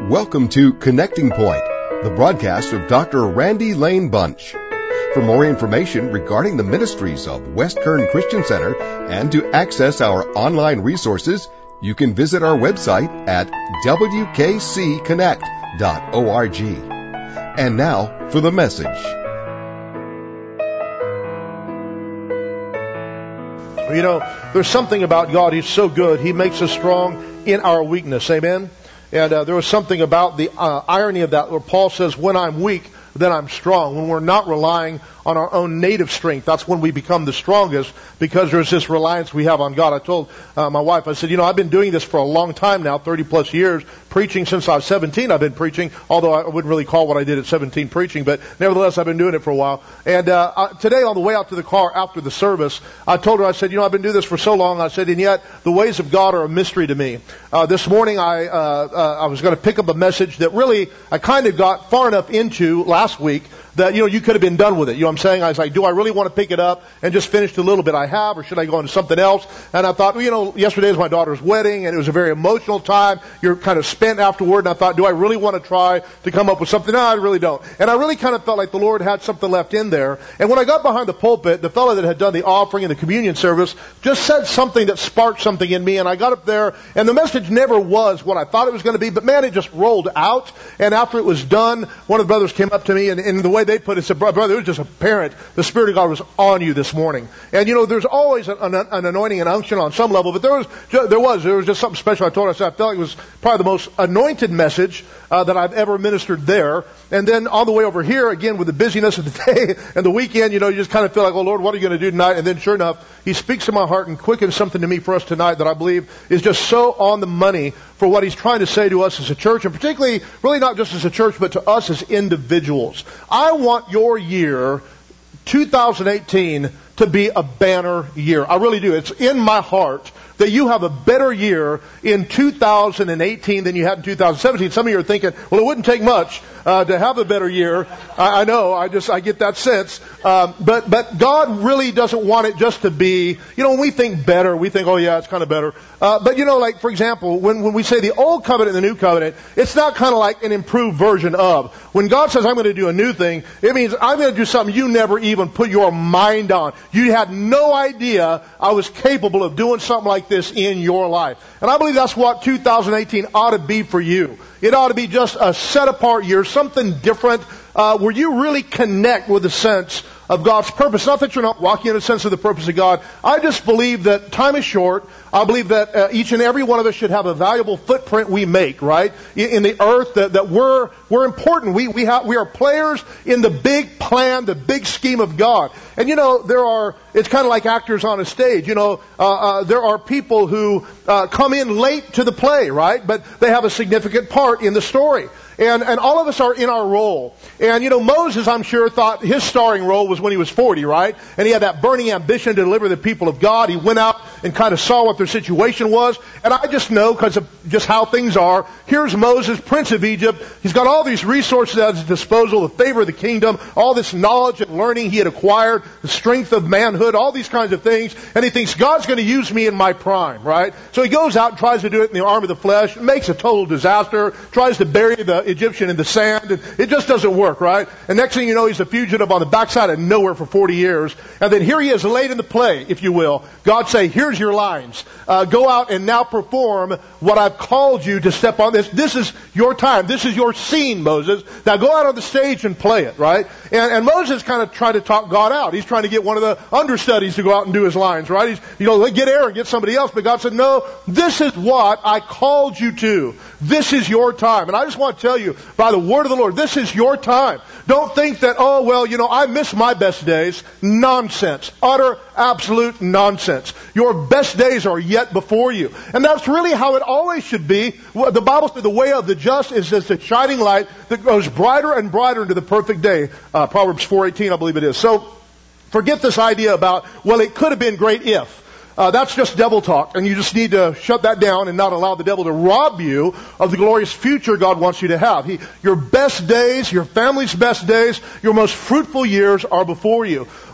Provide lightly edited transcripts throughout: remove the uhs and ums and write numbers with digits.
Welcome to Connecting Point, the broadcast of Dr. Randy Lane Bunch. For more information regarding the ministries of West Kern Christian Center and to access our online resources, you can visit our website at wkcconnect.org. And now for the message. You know, there's something about God. He's so good. He makes us strong in our weakness. Amen? And there was something about the irony of that where Paul says, when I'm weak, then I'm strong. When we're not relying on our own native strength, that's when we become the strongest, because there's this reliance we have on God. I told my wife, I said, you know, I've been doing this for a long time now, 30 plus years, preaching since I was 17. I've been preaching, although I wouldn't really call what I did at 17 preaching, but nevertheless, I've been doing it for a while. And today on the way out to the car after the service, I told her, I said, you know, I've been doing this for so long. I said, and yet the ways of God are a mystery to me. This morning I was going to pick up a message that really I kind of got far enough into last week that, you know, you could have been done with it. You know what I'm saying? I was like, do I really want to pick it up and just finish the little bit I have, or should I go into something else? And I thought, well, you know, yesterday was my daughter's wedding, and it was a very emotional time. You're kind of spent afterward, and I thought, do I really want to try to come up with something? No, I really don't. And I really kind of felt like the Lord had something left in there. And when I got behind the pulpit, the fellow that had done the offering and the communion service just said something that sparked something in me, and I got up there, and the message never was what I thought it was going to be, but man, it just rolled out. And after it was done, one of the brothers came up to me, and the way they put it, said, brother, it was just apparent the Spirit of God was on you this morning. And you know, there's always an anointing and unction on some level, but there was just something special. I told her, I said, I felt like it was probably the most anointed message that I've ever ministered there. And then on the way over here, again, with the busyness of the day and the weekend, you know, you just kind of feel like, oh Lord, what are you going to do tonight? And then sure enough, He speaks to my heart and quickens something to me for us tonight that I believe is just so on the money for what He's trying to say to us as a church, and particularly, really not just as a church, but to us as individuals. I want your year, 2018, to be a banner year. I really do. It's in my heart that you have a better year in 2018 than you had in 2017. Some of you are thinking, well, it wouldn't take much to have a better year. I know. I get that sense. But God really doesn't want it just to be, you know, when we think better, we think, oh yeah, it's kind of better. But you know, like for example, when we say the old covenant and the new covenant, it's not kind of like an improved version of. When God says, I'm going to do a new thing, it means I'm going to do something you never even put your mind on. You had no idea I was capable of doing something like this in your life. And I believe that's what 2018 ought to be for you. It ought to be just a set-apart year, something different, where you really connect with the sense of God's purpose. Not that you're not walking in a sense of the purpose of God. I just believe that time is short. I believe that each and every one of us should have a valuable footprint we make, right, in the earth. That we're important. We are players in the big plan, the big scheme of God. And you know, it's kind of like actors on a stage. You know, there are people who come in late to the play, right, but they have a significant part in the story. And all of us are in our role. And you know, Moses, I'm sure, thought his starring role was when he was 40, right? And he had that burning ambition to deliver the people of God. He went out and kind of saw what their situation was. And I just know, because of just how things are, here's Moses, Prince of Egypt. He's got all these resources at his disposal, the favor of the kingdom, all this knowledge and learning he had acquired, the strength of manhood, all these kinds of things. And he thinks, God's going to use me in my prime, right? So he goes out and tries to do it in the arm of the flesh, makes a total disaster, tries to bury the Egyptian in the sand, and it just doesn't work, right? And next thing you know, he's a fugitive on the backside of nowhere for 40 years. And then here he is late in the play, if you will. God say, here's your lines. Go out and now perform what I've called you to step on this. This is your time. This is your scene, Moses. Now go out on the stage and play it, right? And Moses kind of tried to talk God out. He's trying to get one of the understudies to go out and do his lines, right? He's, you know, get Aaron, get somebody else. But God said, no, this is what I called you to. This is your time. And I just want to tell you, by the word of the Lord, this is your time. Don't think that, oh, well, you know, I miss my best days. Nonsense. Utter, absolute nonsense. Your best days are yet before you. And that's really how it always should be. The Bible says the way of the just is as a shining light that goes brighter and brighter into the perfect day. Proverbs 4:18, I believe it is. So forget this idea about, well, it could have been great if. That's just devil talk, and you just need to shut that down and not allow the devil to rob you of the glorious future God wants you to have. Your best days, your family's best days, your most fruitful years are before you.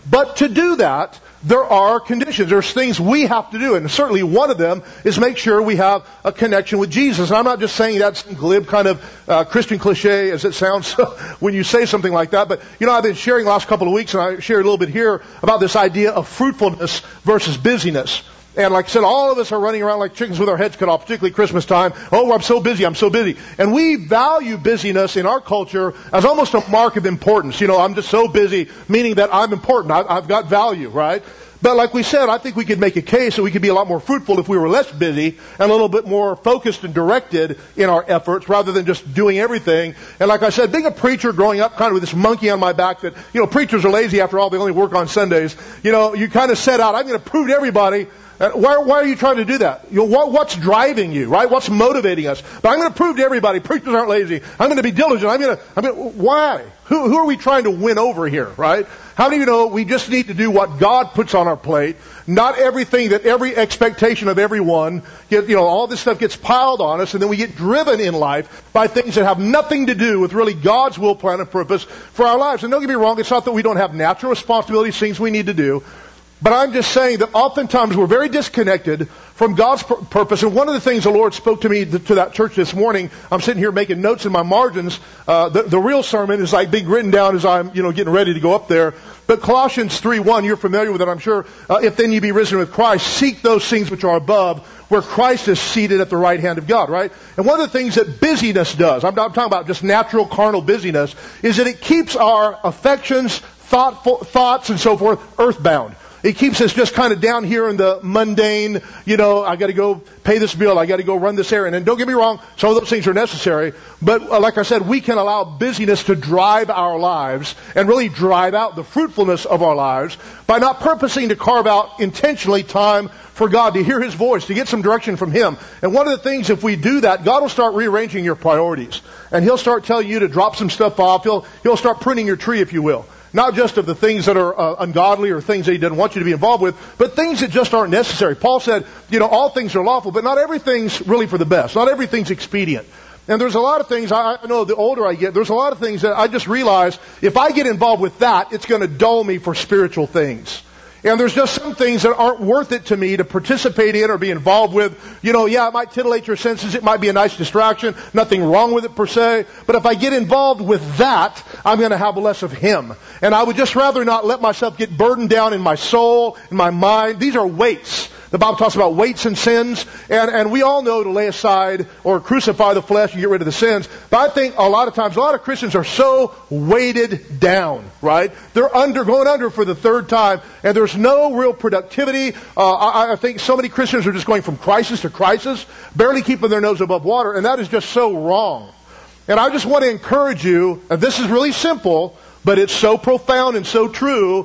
But to do that, there are conditions. There's things we have to do. And certainly one of them is make sure we have a connection with Jesus. And I'm not just saying that's glib kind of Christian cliche as it sounds when you say something like that. But, I've been sharing the last couple of weeks, and I shared a little bit here about this idea of fruitfulness versus busyness. And like I said, all of us are running around like chickens with our heads cut off, particularly Christmas time. Oh, I'm so busy. And we value busyness in our culture as almost a mark of importance. I'm just so busy, meaning that I'm important. I've got value, right? But like we said, I think we could make a case that we could be a lot more fruitful if we were less busy and a little bit more focused and directed in our efforts rather than just doing everything. And like I said, being a preacher growing up kind of with this monkey on my back that, preachers are lazy after all, they only work on Sundays. You kind of set out, I'm going to prove to everybody. Why are you trying to do that? What's driving you, right? What's motivating us? But I'm going to prove to everybody, preachers aren't lazy. I'm going to be diligent. Why? Who are we trying to win over here, right? How do you know we just need to do what God puts on our plate? Not everything that every expectation of everyone, all this stuff gets piled on us, and then we get driven in life by things that have nothing to do with really God's will, plan, and purpose for our lives. And don't get me wrong, it's not that we don't have natural responsibilities, things we need to do. But I'm just saying that oftentimes we're very disconnected from God's purpose. And one of the things the Lord spoke to me to that church this morning, I'm sitting here making notes in my margins. The real sermon is like being written down as I'm, getting ready to go up there. But Colossians 3:1, you're familiar with it, I'm sure. If then you be risen with Christ, seek those things which are above, where Christ is seated at the right hand of God, right? And one of the things that busyness does, I'm not talking about just natural carnal busyness, is that it keeps our affections, thoughts, and so forth, earthbound. It keeps us just kind of down here in the mundane, I got to go pay this bill, I got to go run this errand. And don't get me wrong, some of those things are necessary. But like I said, we can allow busyness to drive our lives and really drive out the fruitfulness of our lives by not purposing to carve out intentionally time for God, to hear His voice, to get some direction from Him. And one of the things, if we do that, God will start rearranging your priorities. And He'll start telling you to drop some stuff off. He'll start pruning your tree, if you will. Not just of the things that are ungodly or things that He doesn't want you to be involved with, but things that just aren't necessary. Paul said, all things are lawful, but not everything's really for the best. Not everything's expedient. And there's a lot of things, I know the older I get, there's a lot of things that I just realize if I get involved with that, it's going to dull me for spiritual things. And there's just some things that aren't worth it to me to participate in or be involved with. It might titillate your senses. It might be a nice distraction. Nothing wrong with it per se. But if I get involved with that, I'm going to have less of Him. And I would just rather not let myself get burdened down in my soul, in my mind. These are weights. The Bible talks about weights and sins, and we all know to lay aside or crucify the flesh and get rid of the sins. But I think a lot of times, a lot of Christians are so weighted down, right? They're going under for the third time, and there's no real productivity. I think so many Christians are just going from crisis to crisis, barely keeping their nose above water, and that is just so wrong. And I just want to encourage you, and this is really simple, but it's so profound and so true,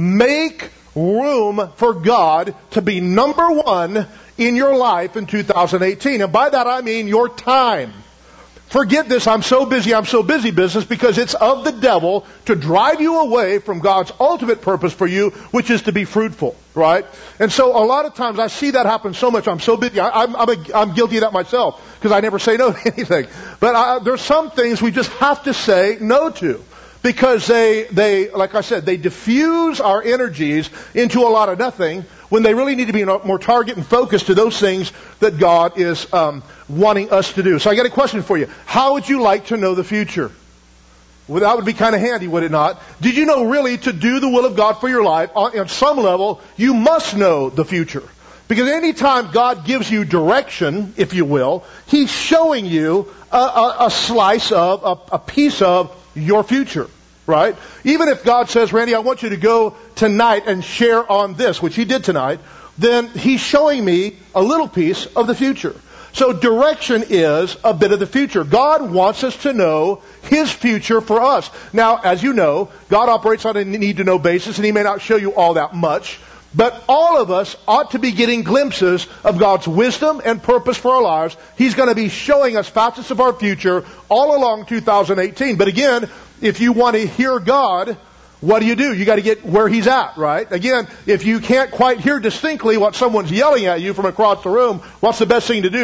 make room for God to be number one in your life in 2018. And by that I mean your time. Forget this, I'm so busy business, because it's of the devil to drive you away from God's ultimate purpose for you, which is to be fruitful, right? And so a lot of times I see that happen so much. I'm so busy. I'm guilty of that myself, because I never say no to anything. But there's some things we just have to say no to. Because they, like I said, they diffuse our energies into a lot of nothing when they really need to be more target and focused to those things that God is wanting us to do. So I got a question for you. How would you like to know the future? Well, that would be kind of handy, would it not? Did you know really to do the will of God for your life, on some level, you must know the future? Because any time God gives you direction, if you will, He's showing you a slice of, a piece of your future, right? Even if God says, Randy, I want you to go tonight and share on this, which He did tonight, then He's showing me a little piece of the future. So direction is a bit of the future. God wants us to know His future for us. Now, as you know, God operates on a need-to-know basis, and He may not show you all that much. But all of us ought to be getting glimpses of God's wisdom and purpose for our lives. He's going to be showing us facets of our future all along 2018. But again, if you want to hear God, what do? You got to get where He's at, right? Again, if you can't quite hear distinctly what someone's yelling at you from across the room, what's the best thing to do?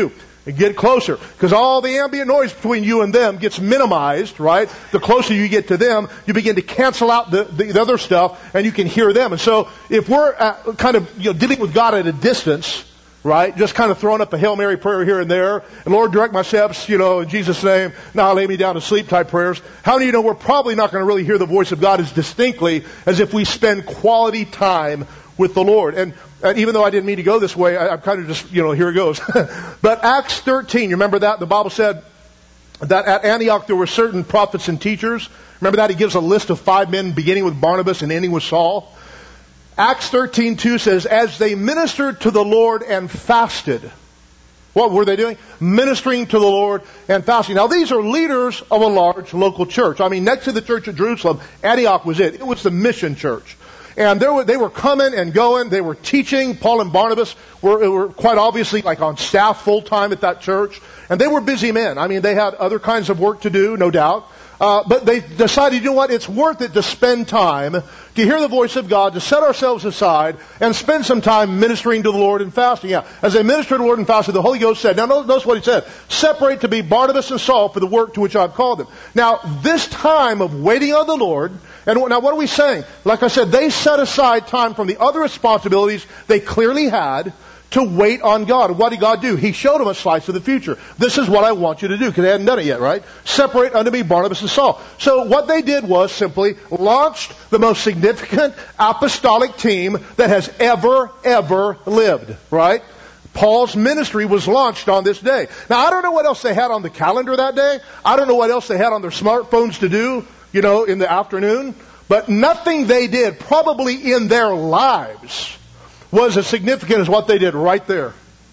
And get closer. Because all the ambient noise between you and them gets minimized, right? The closer you get to them, you begin to cancel out the other stuff, and you can hear them. And so, if we're kind of dealing with God at a distance, right? Just kind of throwing up a Hail Mary prayer here and there, and Lord, direct my steps, in Jesus' name, now lay me down to sleep type prayers. How many of you know we're probably not going to really hear the voice of God as distinctly as if we spend quality time with the Lord? And even though I didn't mean to go this way, I'm kind of just, here it goes. But Acts 13, you remember that? The Bible said that at Antioch there were certain prophets and teachers. Remember that? He gives a list of 5 men beginning with Barnabas and ending with Saul. Acts 13:2 says, as they ministered to the Lord and fasted. What were they doing? Ministering to the Lord and fasting. Now these are leaders of a large local church. I mean, next to the church of Jerusalem, Antioch was it. It was the mission church. And they were coming and going. They were teaching. Paul and Barnabas were quite obviously like on staff full time at that church. And they were busy men. I mean, they had other kinds of work to do, no doubt. But they decided, what? It's worth it to spend time to hear the voice of God, to set ourselves aside and spend some time ministering to the Lord and fasting. Yeah, as they ministered to the Lord and fasted, the Holy Ghost said, now notice what he said, separate to be Barnabas and Saul for the work to which I've called them. Now, this time of waiting on the Lord, and now what are we saying? Like I said, they set aside time from the other responsibilities they clearly had to wait on God. And what did God do? He showed them a slice of the future. This is what I want you to do, because they hadn't done it yet, right? Separate unto me Barnabas and Saul. So what they did was simply launched the most significant apostolic team that has ever lived, right? Paul's ministry was launched on this day. Now, I don't know what else they had on the calendar that day. I don't know what else they had on their smartphones to do, in the afternoon. But nothing they did, probably in their lives, was as significant as what they did right there.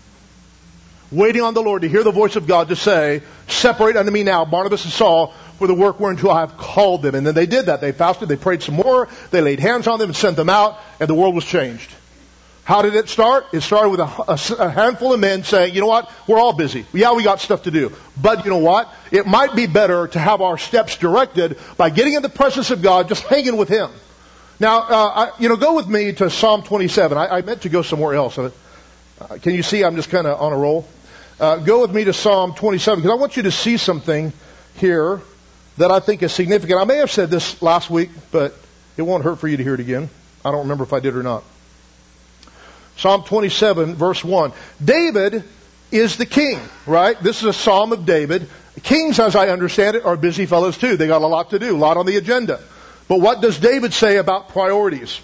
Waiting on the Lord to hear the voice of God to say, separate unto me now Barnabas and Saul for the work whereunto I have called them. And then they did that. They fasted, they prayed some more, they laid hands on them and sent them out, and the world was changed. How did it start? It started with a handful of men saying, what? We're all busy. Yeah, we got stuff to do. But you know what? It might be better to have our steps directed by getting in the presence of God, just hanging with Him. Now, go with me to Psalm 27. I meant to go somewhere else. Can you see I'm just kind of on a roll? Go with me to Psalm 27, because I want you to see something here that I think is significant. I may have said this last week, but it won't hurt for you to hear it again. I don't remember if I did or not. Psalm 27, verse 1. David is the king, right? This is a psalm of David. Kings, as I understand it, are busy fellows too. They got a lot to do, a lot on the agenda. But what does David say about priorities?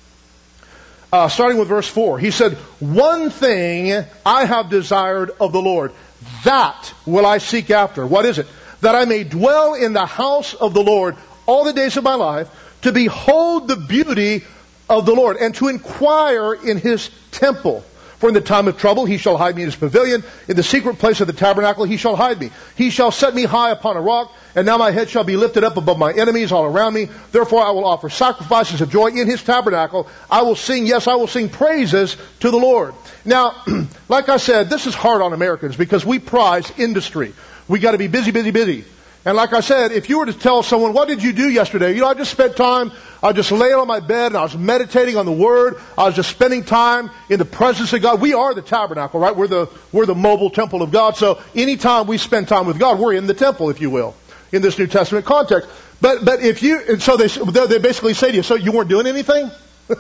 Starting with verse 4. He said, one thing I have desired of the Lord, that will I seek after. What is it? That I may dwell in the house of the Lord all the days of my life, to behold the beauty of the Lord, and to inquire in His temple. For in the time of trouble He shall hide me in His pavilion. In the secret place of the tabernacle He shall hide me. He shall set me high upon a rock, and now my head shall be lifted up above my enemies all around me. Therefore I will offer sacrifices of joy in His tabernacle. I will sing praises to the Lord. Now, like I said, this is hard on Americans because we prize industry. We got to be busy. And like I said, if you were to tell someone, what did you do yesterday? I just spent time, I just lay on my bed and I was meditating on the Word. I was just spending time in the presence of God. We are the tabernacle, right? We're the mobile temple of God. So anytime we spend time with God, we're in the temple, if you will, in this New Testament context. But if you, and so they basically say to you, so you weren't doing anything?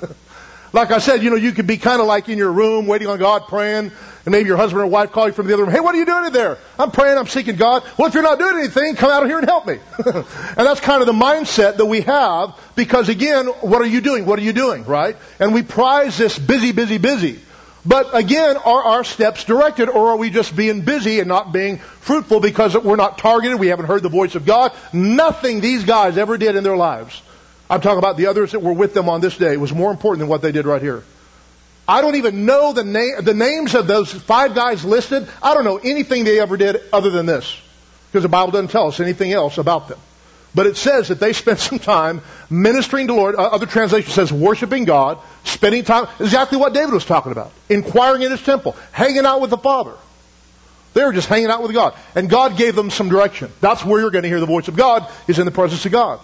Like I said, you could be kind of like in your room waiting on God, praying, and maybe your husband or wife call you from the other room. Hey, what are you doing in there? I'm praying, I'm seeking God. Well, if you're not doing anything, come out here and help me. And that's kind of the mindset that we have because, again, what are you doing? What are you doing, right? And we prize this busy. But again, are our steps directed, or are we just being busy and not being fruitful because we're not targeted, we haven't heard the voice of God? Nothing these guys ever did in their lives, I'm talking about the others that were with them on this day, was more important than what they did right here. I don't even know the names of those 5 guys listed. I don't know anything they ever did other than this, because the Bible doesn't tell us anything else about them. But it says that they spent some time ministering to the Lord. Other translation says worshiping God, spending time. Exactly what David was talking about. Inquiring in His temple, hanging out with the Father. They were just hanging out with God. And God gave them some direction. That's where you're going to hear the voice of God, is in the presence of God.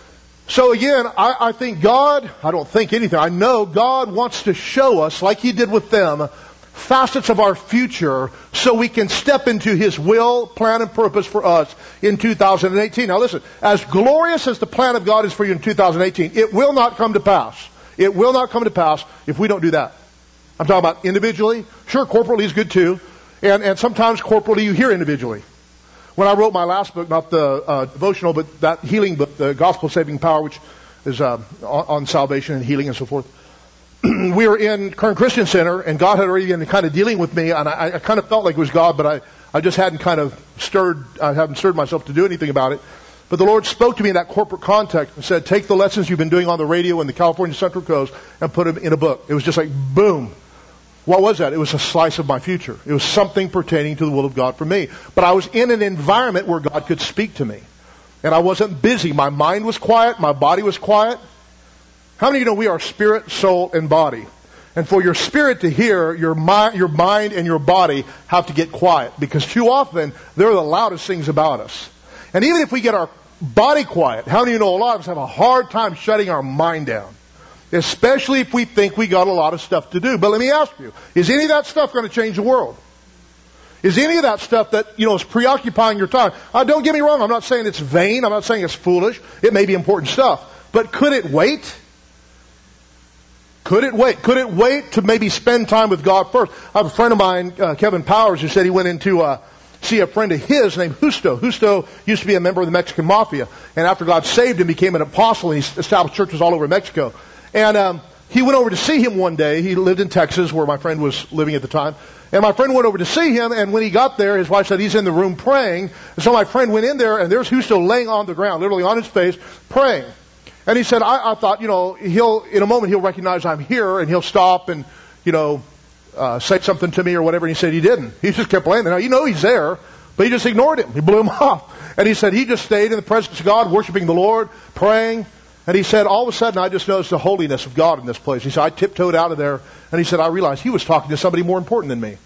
So again, I know God wants to show us, like He did with them, facets of our future so we can step into His will, plan, and purpose for us in 2018. Now listen, as glorious as the plan of God is for you in 2018, it will not come to pass. It will not come to pass if we don't do that. I'm talking about individually. Sure, corporately is good too. And sometimes corporately you hear individually. When I wrote my last book, not the devotional, but that healing book, The Gospel Saving Power, which is on salvation and healing and so forth, we were in Kern Christian Center, and God had already been kind of dealing with me, and I kind of felt like it was God, but I just hadn't I haven't stirred myself to do anything about it. But the Lord spoke to me in that corporate context and said, take the lessons you've been doing on the radio in the California Central Coast and put them in a book. It was just like, boom. What was that? It was a slice of my future. It was something pertaining to the will of God for me. But I was in an environment where God could speak to me. And I wasn't busy. My mind was quiet. My body was quiet. How many of you know we are spirit, soul, and body? And for your spirit to hear, your mind and your body have to get quiet. Because too often, they're the loudest things about us. And even if we get our body quiet, how many of you know a lot of us have a hard time shutting our mind down? Especially if we think we got a lot of stuff to do. But let me ask you, is any of that stuff going to change the world? Is any of that stuff that, is preoccupying your time? Don't get me wrong, I'm not saying it's vain, I'm not saying it's foolish. It may be important stuff. But could it wait? Could it wait? Could it wait to maybe spend time with God first? I have a friend of mine, Kevin Powers, who said he went into see a friend of his named Justo. Justo used to be a member of the Mexican Mafia. And after God saved him, became an apostle, and he established churches all over Mexico. And he went over to see him one day. He lived in Texas, where my friend was living at the time. And my friend went over to see him, and when he got there, his wife said he's in the room praying. And so my friend went in there, and there's Justo laying on the ground, literally on his face, praying. And he said, I thought, in a moment he'll recognize I'm here, and he'll stop and, say something to me or whatever. And he said he didn't. He just kept laying there. Now, he's there, but he just ignored him. He blew him off. And he said he just stayed in the presence of God, worshiping the Lord, praying. And he said, all of a sudden, I just noticed the holiness of God in this place. He said, I tiptoed out of there, and he said, I realized he was talking to somebody more important than me.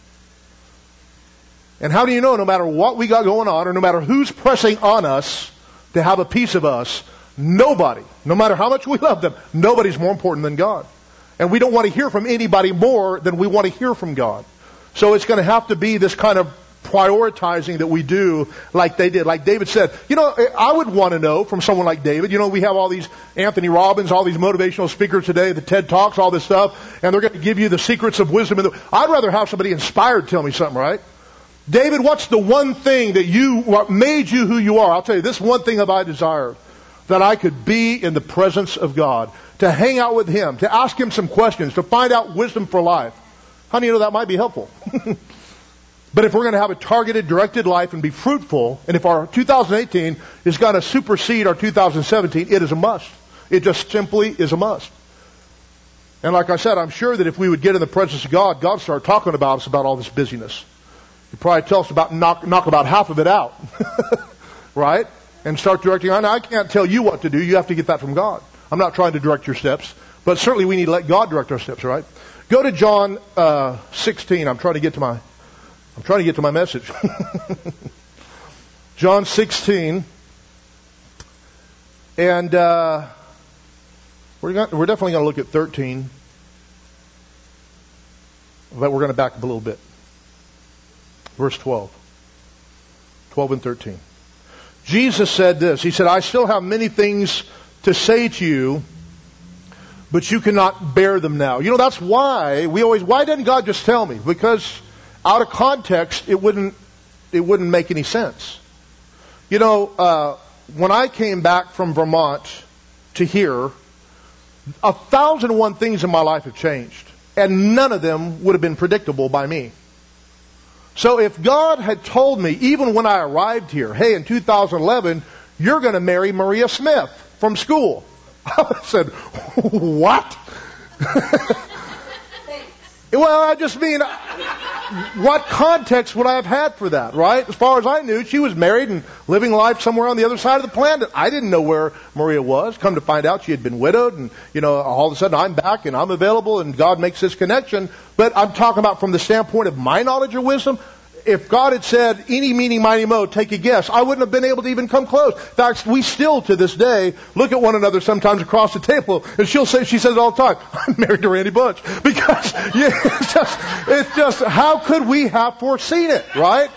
And how do you know, no matter what we got going on, or no matter who's pressing on us to have a piece of us, nobody, no matter how much we love them, nobody's more important than God. And we don't want to hear from anybody more than we want to hear from God. So it's going to have to be this kind of prioritizing that we do like they did. Like David said, I would want to know from someone like David, we have all these Anthony Robbins, all these motivational speakers today, the TED Talks, all this stuff, and they're going to give you the secrets of wisdom. I'd rather have somebody inspired tell me something, right? David, what's the one thing that what made you who you are? I'll tell you, this one thing have I desired, that I could be in the presence of God, to hang out with Him, to ask Him some questions, to find out wisdom for life. How do you know that might be helpful? But if we're going to have a targeted, directed life and be fruitful, and if our 2018 is going to supersede our 2017, it is a must. It just simply is a must. And like I said, I'm sure that if we would get in the presence of God, God would start talking about us about all this busyness. He'd probably tell us about knock about half of it out. Right? And start directing. I can't tell you what to do. You have to get that from God. I'm not trying to direct your steps, but certainly we need to let God direct our steps, right? Go to John 16. I'm trying to get to my message. John 16. And we're definitely going to look at 13. But we're going to back up a little bit. Verse 12. 12 and 13. Jesus said this. He said, I still have many things to say to you, but you cannot bear them now. That's why why didn't God just tell me? Because out of context, it wouldn't make any sense. When I came back from Vermont to here, 1,001 things in my life have changed, and none of them would have been predictable by me. So if God had told me, even when I arrived here, hey, in 2011, you're going to marry Maria Smith from school, I would have said, what? Well, I just mean, what context would I have had for that, right? As far as I knew, she was married and living life somewhere on the other side of the planet. I didn't know where Maria was. Come to find out, she had been widowed, and, all of a sudden I'm back and I'm available and God makes this connection. But I'm talking about from the standpoint of my knowledge or wisdom, if God had said, eeny, meeny, miny, mo, take a guess, I wouldn't have been able to even come close. In fact, we still, to this day, look at one another sometimes across the table, and she says it all the time, I'm married to Randy Bunch. Because, it's just, how could we have foreseen it, right?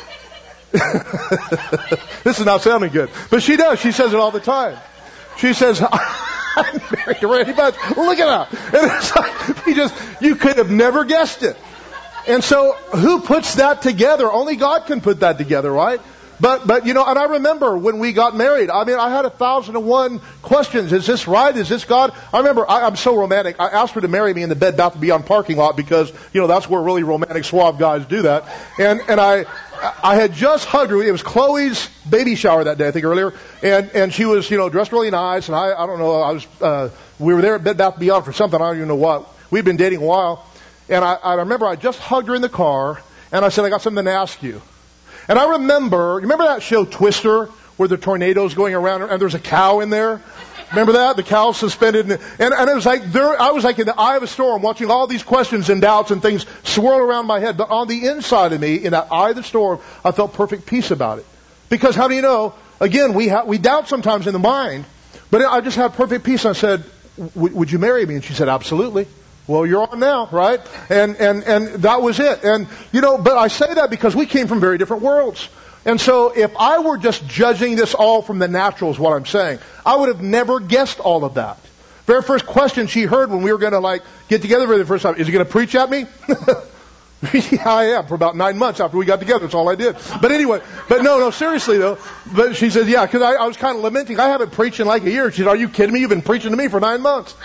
This is not sounding good. But she does. She says it all the time. She says, I'm married to Randy Bunch. Look at that. And it's like, you could have never guessed it. And so, who puts that together? Only God can put that together, right? But, and I remember when we got married, I had 1,001 questions. Is this right? Is this God? I remember, I'm so romantic. I asked her to marry me in the Bed Bath & Beyond parking lot because, that's where really romantic, suave guys do that. And I had just hugged her. It was Chloe's baby shower that day, I think earlier. And she was, dressed really nice. And I don't know, we were there at Bed Bath & Beyond for something. I don't even know what. We'd been dating a while. And I remember I just hugged her in the car. And I said, I got something to ask you. And I remember that show Twister, where the tornado's going around and there's a cow in there? Remember that? The cow suspended. And it was like, I was like in the eye of a storm watching all these questions and doubts and things swirl around my head. But on the inside of me, in that eye of the storm, I felt perfect peace about it. Because how do you know? Again, we doubt sometimes in the mind. But I just had perfect peace. I said, would you marry me? And she said, absolutely. Well, you're on now, right? And that was it. And, but I say that because we came from very different worlds. And so if I were just judging this all from the natural is what I'm saying, I would have never guessed all of that. Very first question she heard when we were going to get together for the first time, is he going to preach at me? Yeah, I am. For about 9 months after we got together, that's all I did. But anyway, no, seriously though. But she said, yeah, because I was kind of lamenting. I haven't preached in like a year. She said, are you kidding me? You've been preaching to me for 9 months.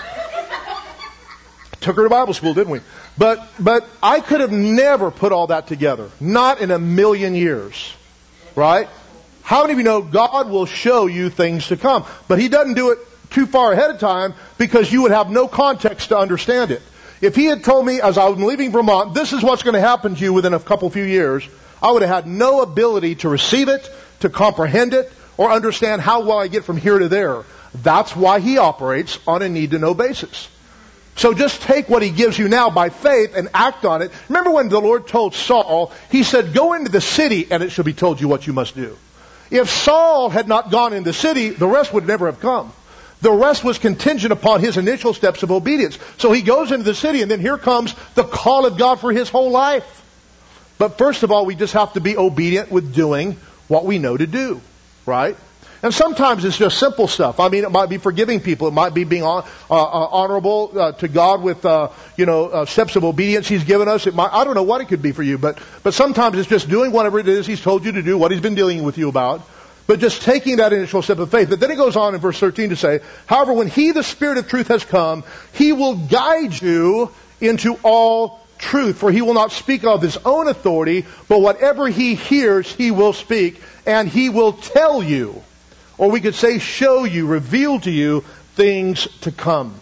Took her to Bible school, didn't we? But I could have never put all that together. Not in a million years. Right? How many of you know God will show you things to come? But He doesn't do it too far ahead of time because you would have no context to understand it. If He had told me as I was leaving Vermont, this is what's going to happen to you within a few years, I would have had no ability to receive it, to comprehend it, or understand how well I get from here to there. That's why He operates on a need-to-know basis. So just take what He gives you now by faith and act on it. Remember when the Lord told Saul, He said, go into the city and it shall be told you what you must do. If Saul had not gone in the city, the rest would never have come. The rest was contingent upon his initial steps of obedience. So he goes into the city and then here comes the call of God for his whole life. But first of all, we just have to be obedient with doing what we know to do. Right? And sometimes it's just simple stuff. It might be forgiving people. It might be being honorable to God with, steps of obedience He's given us. I don't know what it could be for you, but sometimes it's just doing whatever it is He's told you to do, what He's been dealing with you about, but just taking that initial step of faith. But then it goes on in verse 13 to say, however, when He, the Spirit of truth, has come, He will guide you into all truth, for He will not speak of His own authority, but whatever He hears, He will speak, and He will tell you. Or we could say show you, reveal to you things to come.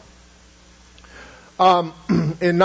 In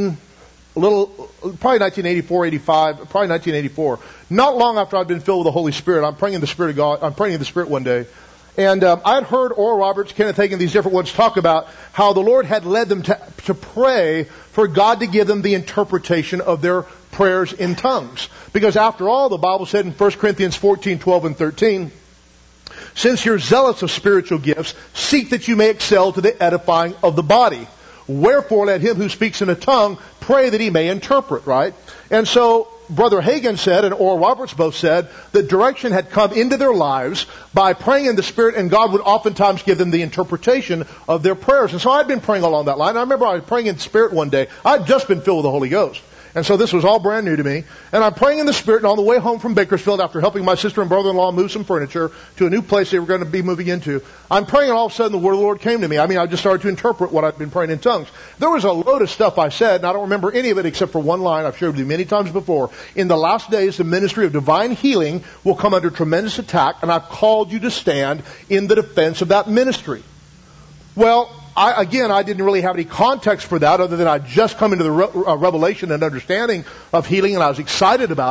1984, not long after I'd been filled with the Holy Spirit, I'm praying in the Spirit of God. I'm praying in the Spirit one day. And I'd heard Oral Roberts, Kenneth Hagin, these different ones talk about how the Lord had led them to pray for God to give them the interpretation of their prayers in tongues. Because after all, the Bible said in 1 Corinthians 14, 12, and 13, since you're zealous of spiritual gifts, seek that you may excel to the edifying of the body. Wherefore let him who speaks in a tongue pray that he may interpret, right? And so Brother Hagin said, and Oral Roberts both said, that direction had come into their lives by praying in the Spirit, and God would oftentimes give them the interpretation of their prayers. And so I'd been praying along that line. I remember I was praying in the Spirit one day. I'd just been filled with the Holy Ghost. And so this was all brand new to me. And I'm praying in the Spirit, and on the way home from Bakersfield, after helping my sister and brother-in-law move some furniture to a new place they were going to be moving into, I'm praying, and all of a sudden the word of the Lord came to me. I just started to interpret what I'd been praying in tongues. There was a load of stuff I said, and I don't remember any of it except for one line I've shared with you many times before. In the last days, the ministry of divine healing will come under tremendous attack, and I've called you to stand in the defense of that ministry. Well, I didn't really have any context for that other than I'd just come into the revelation and understanding of healing, and I was excited about it.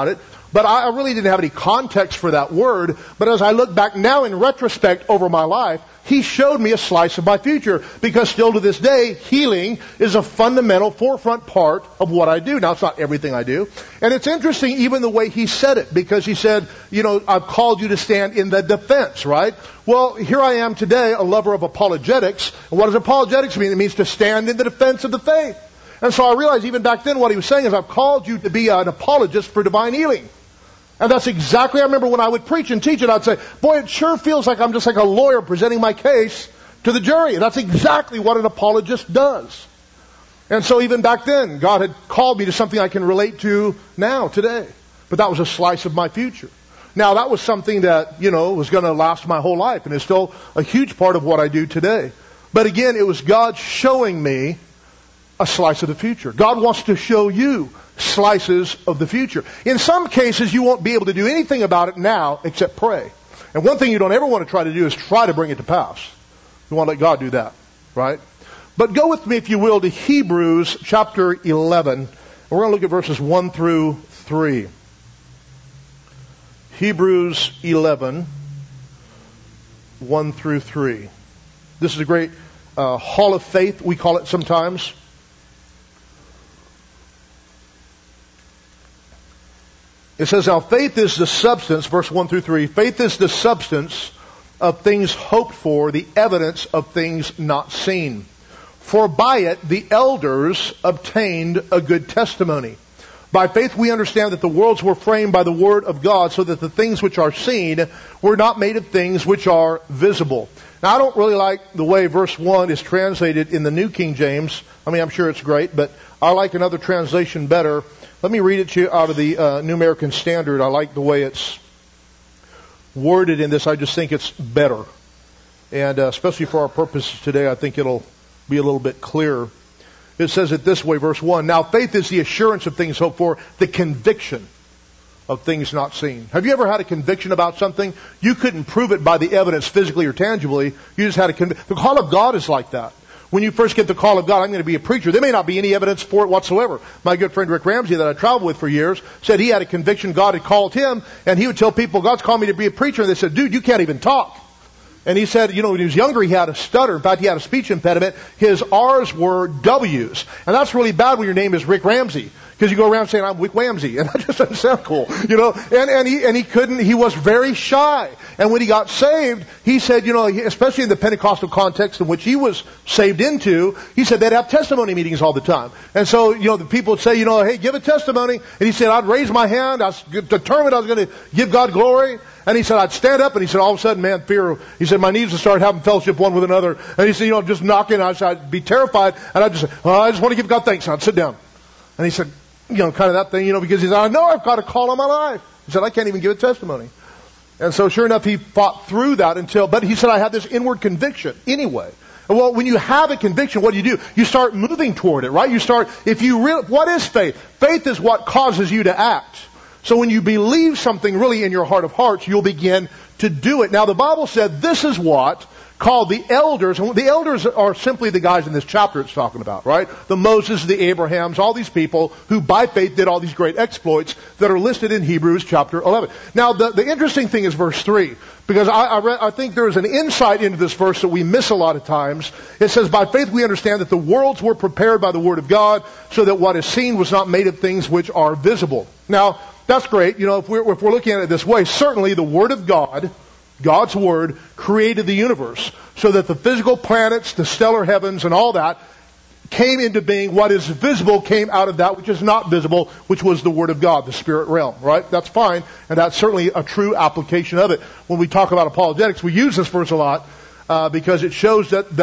But I really didn't have any context for that word. But as I look back now in retrospect over my life, He showed me a slice of my future. Because still to this day, healing is a fundamental forefront part of what I do. Now, it's not everything I do. And it's interesting even the way He said it. Because He said, I've called you to stand in the defense, right? Well, here I am today, a lover of apologetics. And what does apologetics mean? It means to stand in the defense of the faith. And so I realized even back then what He was saying is, I've called you to be an apologist for divine healing. And that's exactly, I remember when I would preach and teach it, I'd say, boy, it sure feels like I'm just like a lawyer presenting my case to the jury. And that's exactly what an apologist does. And so even back then, God had called me to something I can relate to now, today. But that was a slice of my future. Now, that was something that, was going to last my whole life. And it's still a huge part of what I do today. But again, it was God showing me a slice of the future. God wants to show you slices of the future. In some cases, you won't be able to do anything about it now except pray. And one thing you don't ever want to try to do is try to bring it to pass. You want to let God do that, right? But go with me, if you will, to Hebrews chapter 11. We're going to look at verses 1 through 3. Hebrews 11, 1 through 3. This is a great hall of faith, we call it sometimes. It says, now faith is the substance, verse 1 through 3, faith is the substance of things hoped for, the evidence of things not seen. For by it the elders obtained a good testimony. By faith we understand that the worlds were framed by the word of God, so that the things which are seen were not made of things which are visible. Now I don't really like the way verse 1 is translated in the New King James. I mean, I'm sure it's great, but I like another translation better. Let me read it to you out of the New American Standard. I like the way it's worded in this. I just think it's better. And especially for our purposes today, I think it'll be a little bit clearer. It says it this way, verse 1. Now faith is the assurance of things hoped for, the conviction of things not seen. Have you ever had a conviction about something? You couldn't prove it by the evidence physically or tangibly. You just had a conviction. The call of God is like that. When you first get the call of God, I'm going to be a preacher, there may not be any evidence for it whatsoever. My good friend Rick Ramsey that I traveled with for years said he had a conviction God had called him, and he would tell people, God's called me to be a preacher. And they said, dude, you can't even talk. And he said, when he was younger, he had a stutter. In fact, he had a speech impediment. His R's were W's. And that's really bad when your name is Rick Ramsey. Because you go around saying, I'm Rick Ramsey. And that just doesn't sound cool. And he couldn't, he was very shy. And when he got saved, he said, especially in the Pentecostal context in which he was saved into, he said they'd have testimony meetings all the time. And so, the people would say, hey, give a testimony. And he said, I'd raise my hand. I was determined I was going to give God glory. And he said, I'd stand up, and he said, all of a sudden, man, fear. He said, my knees would start having fellowship one with another. And he said, just knocking. I'd be terrified. And I'd just say, I just want to give God thanks. And I'd sit down. And he said, kind of that thing, because he said, I know I've got a call on my life. He said, I can't even give a testimony. And so sure enough, he fought through that but he said, I had this inward conviction anyway. Well, when you have a conviction, what do? You start moving toward it, right? What is faith? Faith is what causes you to act. So when you believe something really in your heart of hearts, you'll begin to do it. Now the Bible said this is what called the elders, and the elders are simply the guys in this chapter it's talking about, right? The Moses, the Abrahams, all these people who by faith did all these great exploits that are listed in Hebrews chapter 11. Now the interesting thing is verse 3, because I think there is an insight into this verse that we miss a lot of times. It says, by faith we understand that the worlds were prepared by the word of God, so that what is seen was not made of things which are visible. Now, that's great. If we're looking at it this way, certainly the word of God, God's word, created the universe so that the physical planets, the stellar heavens, and all that came into being. What is visible came out of that which is not visible, which was the word of God, the spirit realm, right? That's fine, and that's certainly a true application of it. When we talk about apologetics, we use this verse a lot because it shows that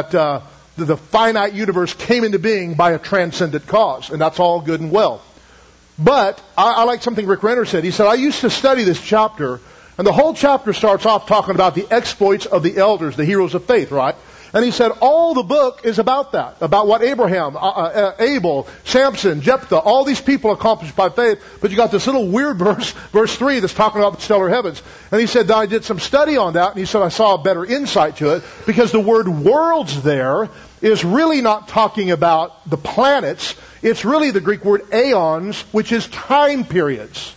the finite universe came into being by a transcendent cause, and that's all good and well. But I like something Rick Renner said. He said, I used to study this chapter, and the whole chapter starts off talking about the exploits of the elders, the heroes of faith, right? And he said all the book is about that, about what Abraham, Abel, Samson, Jephthah, all these people accomplished by faith. But you got this little weird verse 3 that's talking about the stellar heavens. And he said, I did some study on that, and he said I saw a better insight to it, because the word worlds there is really not talking about the planets. It's really the Greek word aeons, which is time periods.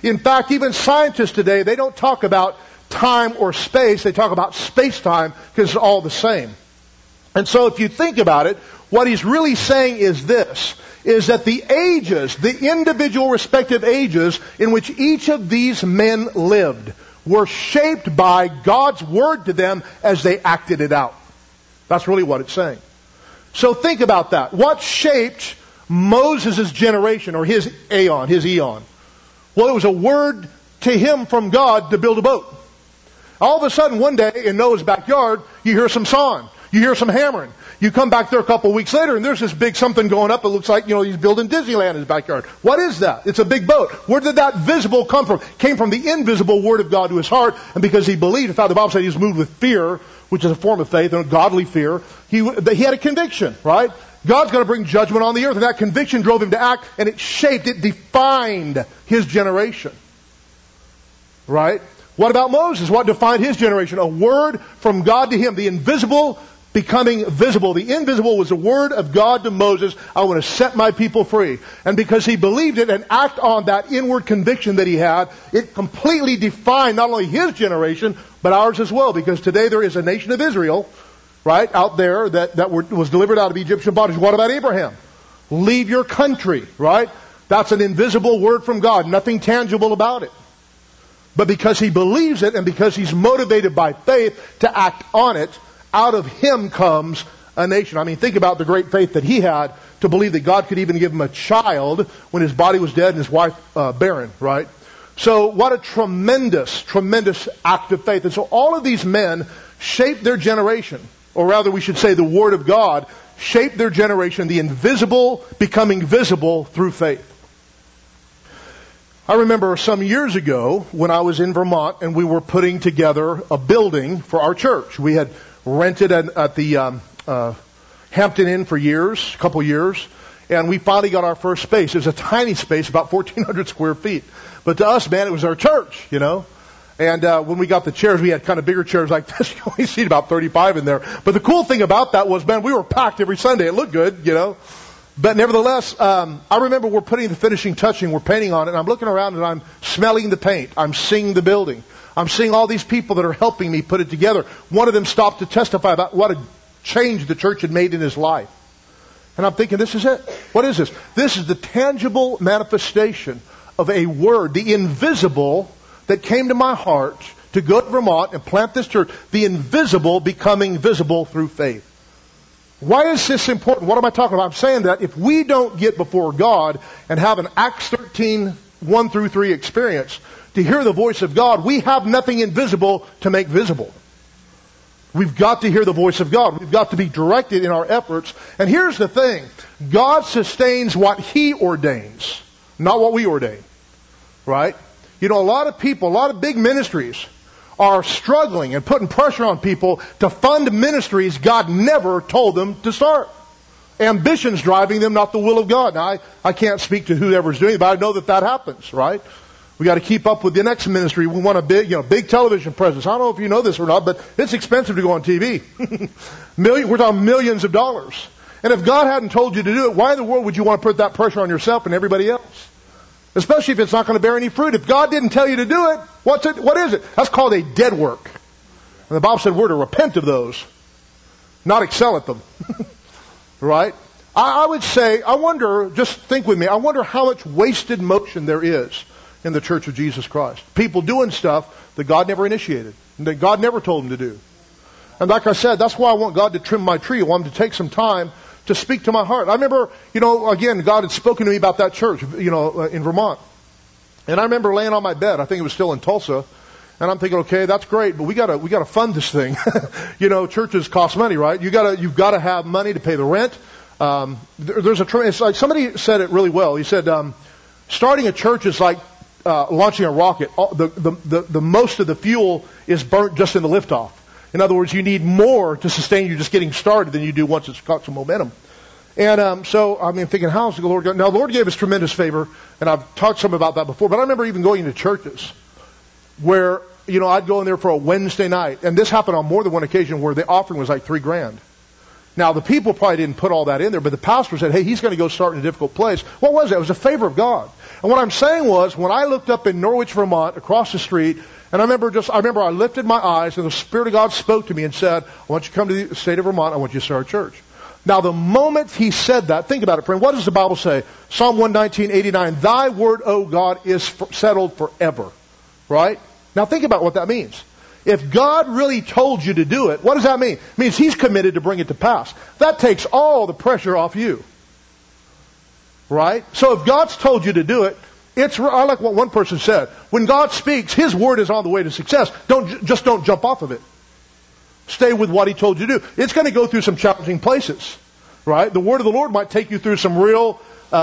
In fact, even scientists today, they don't talk about time or space. They talk about space-time because it's all the same. And so if you think about it, what he's really saying is this, is that the ages, the individual respective ages in which each of these men lived were shaped by God's Word to them as they acted it out. That's really what it's saying. So think about that. What shaped Moses' generation, or his eon? Well, it was a word to him from God to build a boat. All of a sudden, one day in Noah's backyard, you hear some sawing. You hear some hammering. You come back there a couple of weeks later, and there's this big something going up. It looks like, he's building Disneyland in his backyard. What is that? It's a big boat. Where did that visible come from? It came from the invisible Word of God to his heart, and because he believed, in fact, the Bible said he was moved with fear, which is a form of faith, and a godly fear. He had a conviction, right? God's going to bring judgment on the earth, and that conviction drove him to act, and it defined his generation. Right? What about Moses? What defined his generation? A word from God to him, the invisible becoming visible. The invisible was the word of God to Moses. I want to set my people free. And because he believed it and acted on that inward conviction that he had, it completely defined not only his generation, but ours as well. Because today there is a nation of Israel, right, out there that was delivered out of Egyptian bondage. What about Abraham? Leave your country, right? That's an invisible word from God. Nothing tangible about it. But because he believes it and because he's motivated by faith to act on it, out of him comes a nation. I mean, think about the great faith that he had to believe that God could even give him a child when his body was dead and his wife barren, right? So what a tremendous, tremendous act of faith. And so all of these men shaped their generation, or rather we should say the Word of God shaped their generation, the invisible becoming visible through faith. I remember some years ago when I was in Vermont and we were putting together a building for our church. We had rented at the Hampton Inn for years, a couple years, and we finally got our first space. It was a tiny space, about 1,400 square feet. But to us, man, it was our church, And when we got the chairs, we had kind of bigger chairs like this. You only seat about 35 in there. But the cool thing about that was, man, we were packed every Sunday. It looked good, But nevertheless, I remember we're putting the finishing touching, we're painting on it, and I'm looking around and I'm smelling the paint. I'm seeing the building. I'm seeing all these people that are helping me put it together. One of them stopped to testify about what a change the church had made in his life. And I'm thinking, this is it. What is this? This is the tangible manifestation of a word, the invisible that came to my heart to go to Vermont and plant this church. The invisible becoming visible through faith. Why is this important? What am I talking about? I'm saying that if we don't get before God and have an Acts 13, 1 through 3 experience to hear the voice of God, we have nothing invisible to make visible. We've got to hear the voice of God. We've got to be directed in our efforts. And here's the thing. God sustains what He ordains, not what we ordain. Right? A lot of people, a lot of big ministries are struggling and putting pressure on people to fund ministries God never told them to start. Ambition's driving them, not the will of God. Now, I can't speak to whoever's doing it, but I know that happens, right? We got to keep up with the next ministry. We want a big television presence. I don't know if you know this or not, but it's expensive to go on TV. We're talking millions of dollars. And if God hadn't told you to do it, why in the world would you want to put that pressure on yourself and everybody else? Especially if it's not going to bear any fruit. If God didn't tell you to do it, what is it? That's called a dead work. And the Bible said we're to repent of those, not excel at them. Right? I would say, just think with me, I wonder how much wasted motion there is in the Church of Jesus Christ. People doing stuff that God never initiated, and that God never told them to do. And like I said, that's why I want God to trim my tree. I want Him to take some time to speak to my heart. I remember, again, God had spoken to me about that church, in Vermont. And I remember laying on my bed. I think it was still in Tulsa. And I'm thinking, okay, that's great, but we gotta fund this thing. Churches cost money, right? You've gotta have money to pay the rent. It's like somebody said it really well. He said, starting a church is like launching a rocket. The most of the fuel is burnt just in the liftoff. In other words, you need more to sustain you just getting started than you do once it's got some momentum. And so I'm thinking, how is the Lord going? Now, the Lord gave us tremendous favor, and I've talked some about that before, but I remember even going into churches where, I'd go in there for a Wednesday night, and this happened on more than one occasion where the offering was like $3,000. Now, the people probably didn't put all that in there, but the pastor said, hey, he's going to go start in a difficult place. What was it? It was a favor of God. And what I'm saying was, when I looked up in Norwich, Vermont, across the street, and I remember I lifted my eyes, and the Spirit of God spoke to me and said, I want you to come to the state of Vermont, I want you to start a church. Now, the moment he said that, think about it, friend, what does the Bible say? Psalm 119:89, thy word, O God, is settled forever. Right? Now, think about what that means. If God really told you to do it, what does that mean? It means He's committed to bring it to pass. That takes all the pressure off you. Right? So if God's told you to do it, I like what one person said. When God speaks, His word is on the way to success. Don't jump off of it. Stay with what He told you to do. It's going to go through some challenging places. Right? The word of the Lord might take you through some real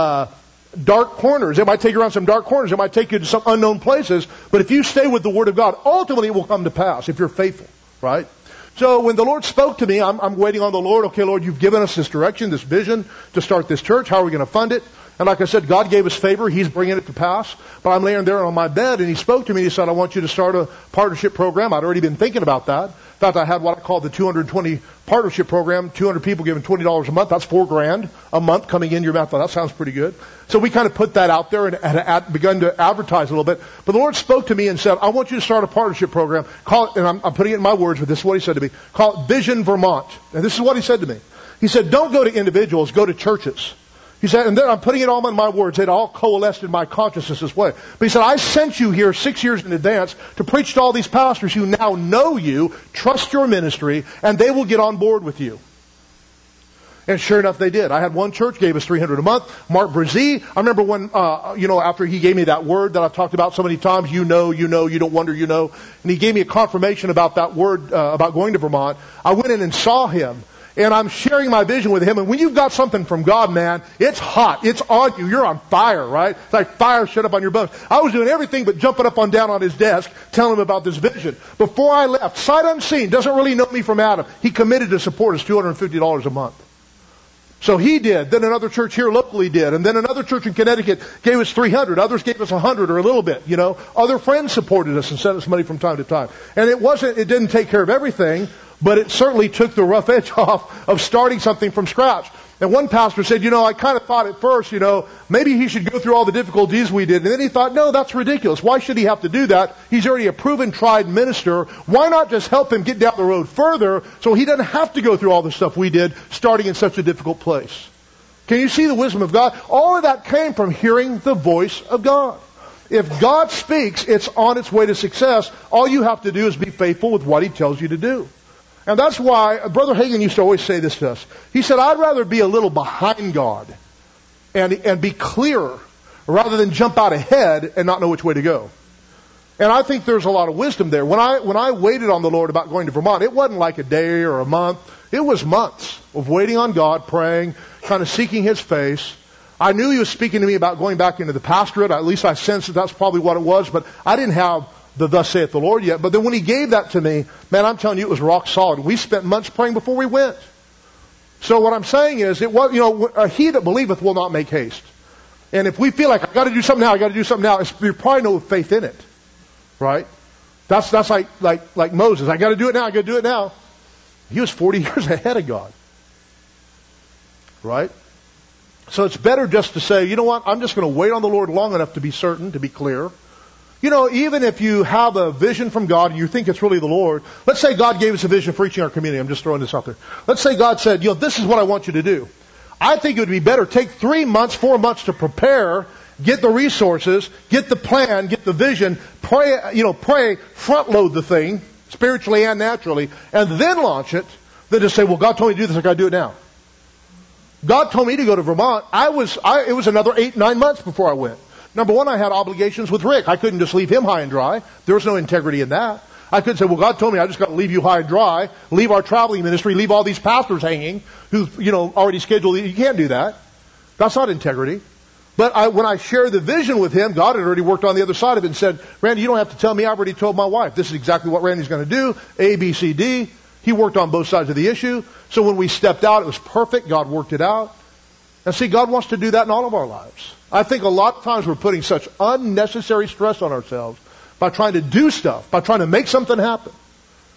dark corners. It might take you around some dark corners. It might take you to some unknown places. But if you stay with the Word of God, ultimately it will come to pass if you're faithful. Right? So when the Lord spoke to me, I'm waiting on the Lord. Okay, Lord, you've given us this direction, this vision to start this church. How are we going to fund it? And like I said, God gave us favor. He's bringing it to pass. But I'm laying there on my bed, and He spoke to me. He said, I want you to start a partnership program. I'd already been thinking about that. In fact, I had what I call the 220 partnership program. 200 people giving $20 a month. That's $4,000 a month coming in your mouth. That sounds pretty good. So we kind of put that out there and had begun to advertise a little bit. But the Lord spoke to me and said, I want you to start a partnership program. Call it, and I'm putting it in my words, but this is what He said to me. Call it Vision Vermont. And this is what He said to me. He said, don't go to individuals, go to churches. He said, and then I'm putting it all in my words. It all coalesced in my consciousness this way. But he said, I sent you here 6 years in advance to preach to all these pastors who now know you, trust your ministry, and they will get on board with you. And sure enough, they did. I had one church, gave us $300 a month. Mark Brzee, I remember when, after he gave me that word that I've talked about so many times, you don't wonder, and he gave me a confirmation about that word, about going to Vermont. I went in and saw him. And I'm sharing my vision with him. And when you've got something from God, man, it's hot. It's on you. You're on fire, right? It's like fire shut up on your bones. I was doing everything but jumping up and down on his desk, telling him about this vision. Before I left, sight unseen, doesn't really know me from Adam. He committed to support us $250 a month. So he did. Then another church here locally did. And then another church in Connecticut gave us $300. Others gave us $100 or a little bit, Other friends supported us and sent us money from time to time. And it didn't take care of everything, but it certainly took the rough edge off of starting something from scratch. And one pastor said, I kind of thought at first, maybe he should go through all the difficulties we did. And then he thought, no, that's ridiculous. Why should he have to do that? He's already a proven, tried minister. Why not just help him get down the road further so he doesn't have to go through all the stuff we did starting in such a difficult place? Can you see the wisdom of God? All of that came from hearing the voice of God. If God speaks, it's on its way to success. All you have to do is be faithful with what He tells you to do. And that's why Brother Hagin used to always say this to us. He said, I'd rather be a little behind God and be clearer rather than jump out ahead and not know which way to go. And I think there's a lot of wisdom there. When I waited on the Lord about going to Vermont, it wasn't like a day or a month. It was months of waiting on God, praying, kind of seeking His face. I knew He was speaking to me about going back into the pastorate. At least I sensed that that's probably what it was, but I didn't have the thus saith the Lord yet. But then when He gave that to me, man, I'm telling you, it was rock solid. We spent months praying before we went. So what I'm saying is, it was, he that believeth will not make haste. And if we feel like, I got to do something now, you're probably no faith in it. Right? That's like Moses. I got to do it now. He was 40 years ahead of God. Right? So it's better just to say, you know what, I'm just going to wait on the Lord long enough to be certain, to be clear. Even if you have a vision from God and you think it's really the Lord, let's say God gave us a vision for reaching our community. I'm just throwing this out there. Let's say God said, this is what I want you to do. I think it would be better take 3 months, 4 months to prepare, get the resources, get the plan, get the vision, pray, front load the thing, spiritually and naturally, and then launch it, than to say, well, God told me to do this, I got to do it now. God told me to go to Vermont. It was another 8-9 months before I went. Number one, I had obligations with Rick. I couldn't just leave him high and dry. There was no integrity in that. I couldn't say, well, God told me I just got to leave you high and dry, leave our traveling ministry, leave all these pastors hanging who've, already scheduled. You can't do that. That's not integrity. But when I shared the vision with him, God had already worked on the other side of it and said, Randy, you don't have to tell me. I've already told my wife. This is exactly what Randy's going to do. A, B, C, D. He worked on both sides of the issue. So when we stepped out, it was perfect. God worked it out. And see, God wants to do that in all of our lives. I think a lot of times we're putting such unnecessary stress on ourselves by trying to do stuff, by trying to make something happen.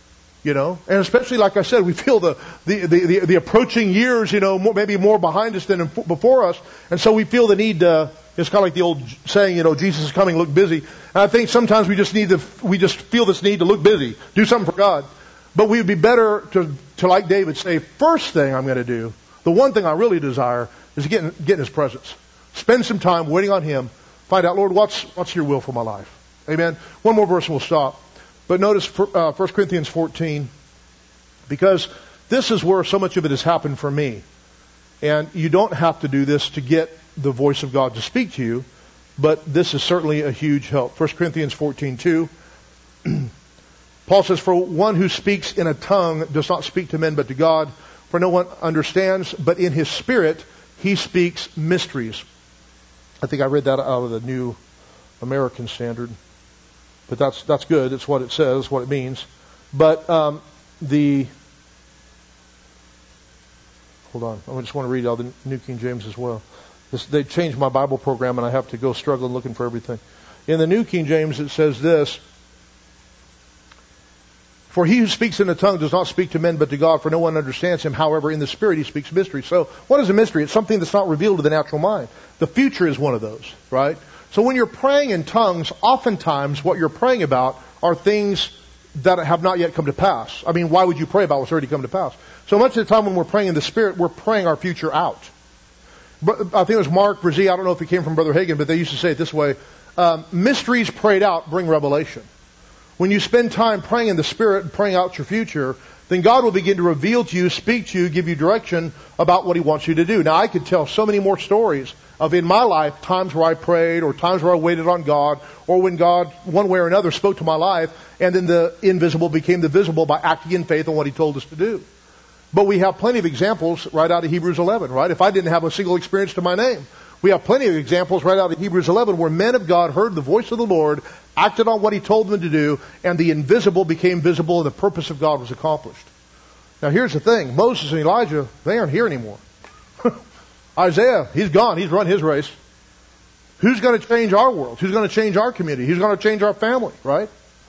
And especially, like I said, we feel the approaching years, maybe more behind us than before us. And so we feel the need to, it's kind of like the old saying, Jesus is coming, look busy. And I think sometimes we just feel this need to look busy, do something for God. But we would be better to like David, say, first thing I'm going to do, the one thing I really desire is get in His presence. Spend some time waiting on Him. Find out, Lord, what's your will for my life? Amen. One more verse and we'll stop. But notice 1 Corinthians 14, because this is where so much of it has happened for me. And you don't have to do this to get the voice of God to speak to you, but this is certainly a huge help. 1 Corinthians 14:2. Paul says, for one who speaks in a tongue does not speak to men but to God, for no one understands, but in his spirit he speaks mysteries. I think I read that out of the New American Standard. But that's good. It's what it says, what it means. But hold on. I just want to read out the New King James as well. They changed my Bible program and I have to go struggling looking for everything. In the New King James it says this, for he who speaks in a tongue does not speak to men but to God, for no one understands him. However, in the Spirit he speaks mysteries. So what is a mystery? It's something that's not revealed to the natural mind. The future is one of those, right? So when you're praying in tongues, oftentimes what you're praying about are things that have not yet come to pass. I mean, why would you pray about what's already come to pass? So much of the time when we're praying in the Spirit, we're praying our future out. But I think it was Mark Brzee, I don't know if it came from Brother Hagin, but they used to say it this way, mysteries prayed out bring revelation. When you spend time praying in the Spirit and praying out your future, then God will begin to reveal to you, speak to you, give you direction about what He wants you to do. Now, I could tell so many more stories of in my life, times where I prayed or times where I waited on God or when God, one way or another, spoke to my life and then the invisible became the visible by acting in faith on what He told us to do. But we have plenty of examples right out of Hebrews 11, right? If I didn't have a single experience to my name. We have plenty of examples right out of Hebrews 11 where men of God heard the voice of the Lord, acted on what He told them to do, and the invisible became visible and the purpose of God was accomplished. Now here's the thing. Moses and Elijah, they aren't here anymore. Isaiah, he's gone. He's run his race. Who's going to change our world? Who's going to change our community? Who's going to change our family, right?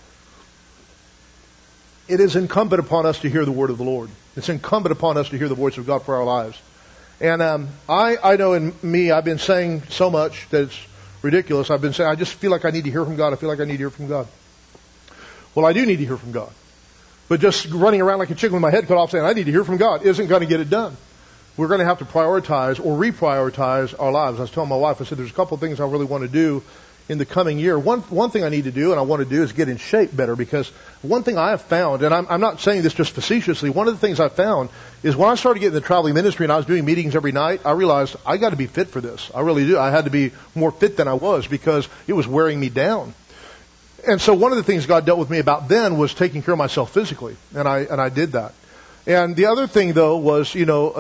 It is incumbent upon us to hear the word of the Lord. It's incumbent upon us to hear the voice of God for our lives. And I know in me, I've been saying so much that it's ridiculous. I've been saying, I just feel like I need to hear from God. I feel like I need to hear from God. Well, I do need to hear from God. But just running around like a chicken with my head cut off saying, I need to hear from God, isn't going to get it done. We're going to have to prioritize or reprioritize our lives. I was telling my wife, I said, there's a couple of things I really want to do in the coming year. One thing I need to do and I want to do is get in shape better, because one thing I have found, and I'm not saying this just facetiously, one of the things I found is when I started getting in the traveling ministry and I was doing meetings every night, I realized I got to be fit for this. I really do. I had to be more fit than I was because it was wearing me down. And so one of the things God dealt with me about then was taking care of myself physically, and I did that. And the other thing, though, was,